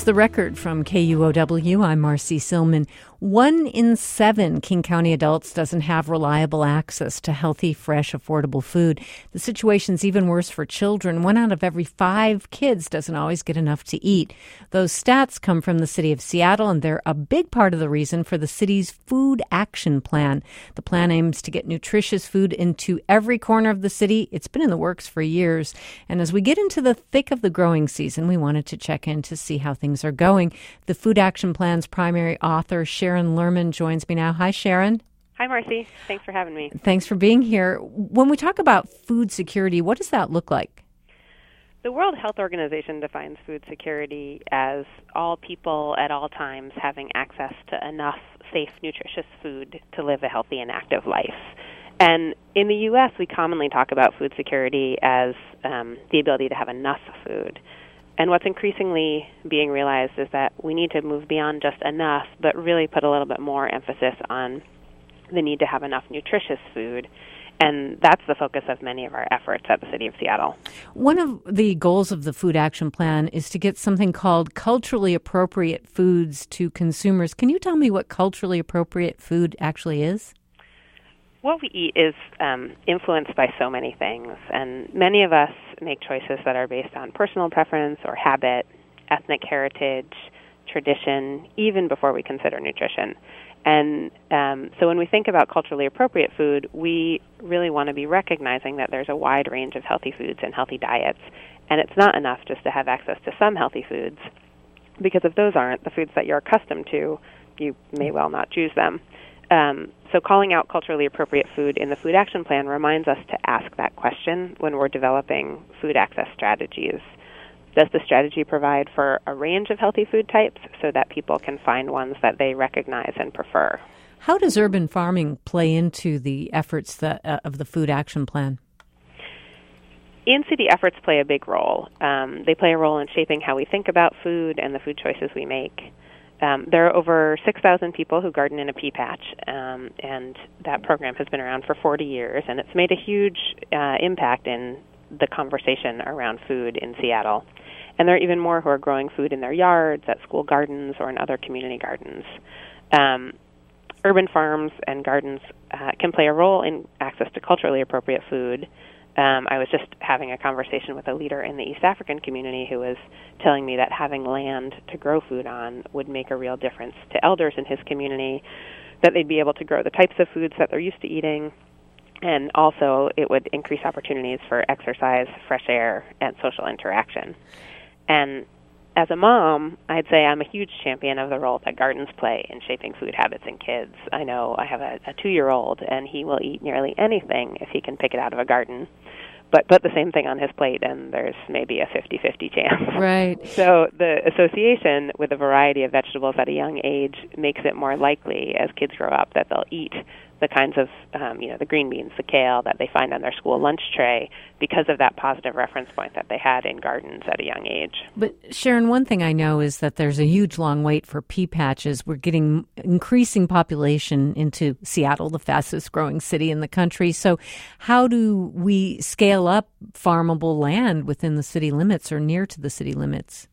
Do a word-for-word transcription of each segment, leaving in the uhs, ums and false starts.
That's the record from K U O W. I'm Marcy Silman. One in seven King County adults doesn't have reliable access to healthy, fresh, affordable food. The situation's even worse for children. One out of every five kids doesn't always get enough to eat. Those stats come from the city of Seattle, and they're a big part of the reason for the city's Food Action Plan. The plan aims to get nutritious food into every corner of the city. It's been in the works for years. And as we get into the thick of the growing season, we wanted to check in to see how things are going. The Food Action Plan's primary author, Sharon Lerman, joins me now. Hi, Sharon. Hi, Marcy. Thanks for having me. Thanks for being here. When we talk about food security, what does that look like? The World Health Organization defines food security as all people at all times having access to enough safe, nutritious food to live a healthy and active life. And in the U S, we commonly talk about food security as um, the ability to have enough food. And what's increasingly being realized is that we need to move beyond just enough, but really put a little bit more emphasis on the need to have enough nutritious food. And that's the focus of many of our efforts at the City of Seattle. One of the goals of the Food Action Plan is to get something called culturally appropriate foods to consumers. Can you tell me what culturally appropriate food actually is? What we eat is um, influenced by so many things, and many of us make choices that are based on personal preference or habit, ethnic heritage, tradition, even before we consider nutrition. And um, so when we think about culturally appropriate food, we really want to be recognizing that there's a wide range of healthy foods and healthy diets, and it's not enough just to have access to some healthy foods, because if those aren't the foods that you're accustomed to, you may well not choose them. Um, so calling out culturally appropriate food in the Food Action Plan reminds us to ask that question when we're developing food access strategies. Does the strategy provide for a range of healthy food types so that people can find ones that they recognize and prefer? How does urban farming play into the efforts that, uh, of the Food Action Plan? In-city efforts play a big role. Um, they play a role in shaping how we think about food and the food choices we make. Um, there are over six thousand people who garden in a pea patch, um, and that program has been around for forty years, and it's made a huge uh, impact in the conversation around food in Seattle. And there are even more who are growing food in their yards, at school gardens, or in other community gardens. Um, urban farms and gardens uh, can play a role in access to culturally appropriate food. Um, I was just having a conversation with a leader in the East African community who was telling me that having land to grow food on would make a real difference to elders in his community, that they'd be able to grow the types of foods that they're used to eating, and also it would increase opportunities for exercise, fresh air, and social interaction. And as a mom, I'd say I'm a huge champion of the role that gardens play in shaping food habits in kids. I know I have a, a two-year-old, and he will eat nearly anything if he can pick it out of a garden. But put the same thing on his plate, and there's maybe a fifty-fifty chance. Right. So the association with a variety of vegetables at a young age makes it more likely as kids grow up that they'll eat the kinds of, um, you know, the green beans, the kale that they find on their school lunch tray because of that positive reference point that they had in gardens at a young age. But Sharon, one thing I know is that there's a huge long wait for pea patches. We're getting increasing population into Seattle, the fastest growing city in the country. So how do we scale up farmable land within the city limits or near to the city limits?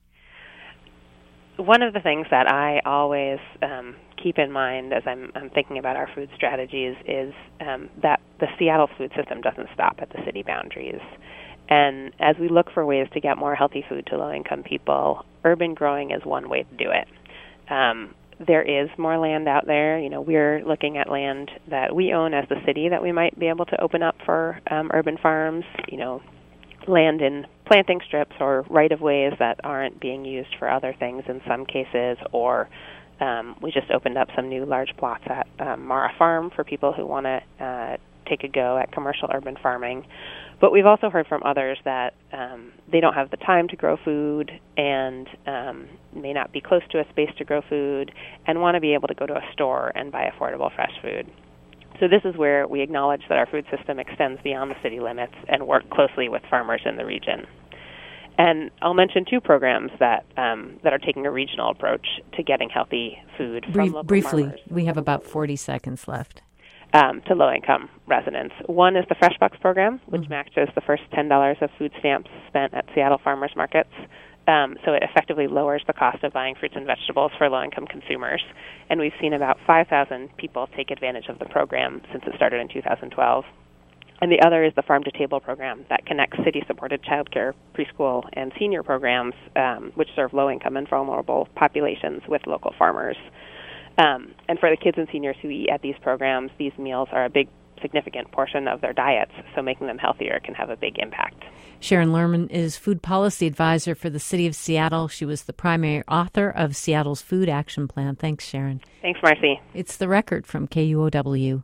One of the things that I always um, keep in mind as I'm, I'm thinking about our food strategies is um, that the Seattle food system doesn't stop at the city boundaries. And as we look for ways to get more healthy food to low-income people, urban growing is one way to do it. Um, there is more land out there. You know, we're looking at land that we own as the city that we might be able to open up for um, urban farms, you know, land in planting strips or right-of-ways that aren't being used for other things in some cases, or um, we just opened up some new large plots at um, Mara Farm for people who want to uh, take a go at commercial urban farming. But we've also heard from others that um, they don't have the time to grow food and um, may not be close to a space to grow food and want to be able to go to a store and buy affordable fresh food. So this is where we acknowledge that our food system extends beyond the city limits and work closely with farmers in the region. And I'll mention two programs that um, that are taking a regional approach to getting healthy food from Brief, local briefly, farmers. We have about forty seconds left. Um, to low-income residents. One is the Fresh Bucks program, which mm-hmm. matches the first ten dollars of food stamps spent at Seattle farmers markets Um, so it effectively lowers the cost of buying fruits and vegetables for low-income consumers. And we've seen about five thousand people take advantage of the program since it started in two thousand twelve. And the other is the Farm to Table program that connects city-supported childcare, preschool, and senior programs, um, which serve low-income and vulnerable populations with local farmers. Um, and for the kids and seniors who eat at these programs, these meals are a big, significant portion of their diets, so making them healthier can have a big impact. Sharon Lerman is food policy advisor for the City of Seattle. She was the primary author of Seattle's Food Action Plan. Thanks, Sharon. Thanks, Marcy. It's The Record from K U O W.